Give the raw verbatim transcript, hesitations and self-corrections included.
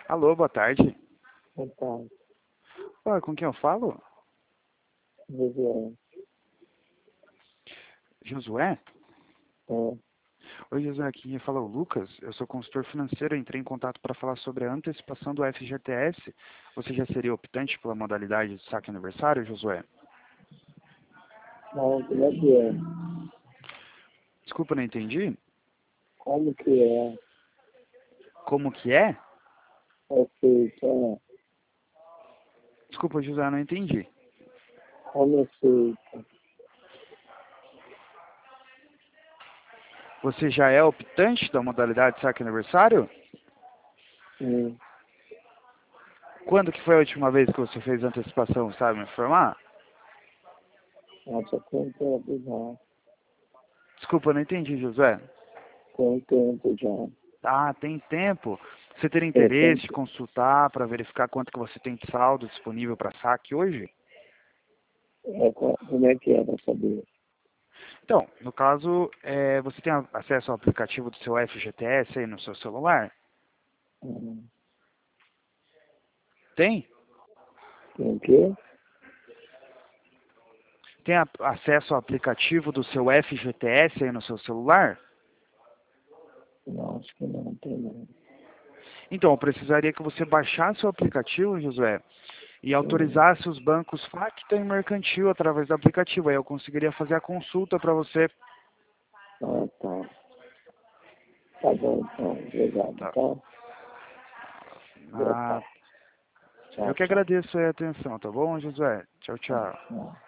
Alô, boa tarde. Então, Oi, com quem eu falo? Viviane, Josué? é, Oi, Josué, aqui quem fala é o Lucas. Eu sou consultor financeiro, entrei em contato para falar sobre a antecipação do F G T S. Você já seria optante pela modalidade de saque aniversário, Josué? não, como é que é? Desculpa, não entendi. Como que é? Como que é? É feito, é, Desculpa, Josué, não entendi. como é feito? Você já é optante da modalidade de saque aniversário? Sim, Quando que foi a última vez que você fez antecipação, sabe me informar? nossa, tem tempo já, Desculpa, não entendi, Josué. tem tempo já. Ah, tem tempo. Você teria É, tem, interesse de consultar para verificar quanto que você tem de saldo disponível para saque hoje? é, co- como é que é pra saber? Então, no caso, é, você tem a- acesso ao aplicativo do seu F G T S aí no seu celular? Hum, Tem? Tem o quê? Tem a- acesso ao aplicativo do seu F G T S aí no seu celular? Não, acho que não, tem não. Então, eu precisaria que você baixasse o aplicativo, Josué, e Hum, autorizasse os bancos Facta e Mercantil através do aplicativo. Aí eu conseguiria fazer a consulta para você. ah, tá. Tá bom, então, obrigado, Tá. tá? Boa Ah, tarde. eu Tchau, que tchau. agradeço aí a atenção, tá bom, Josué? Tchau, tchau. Tchau.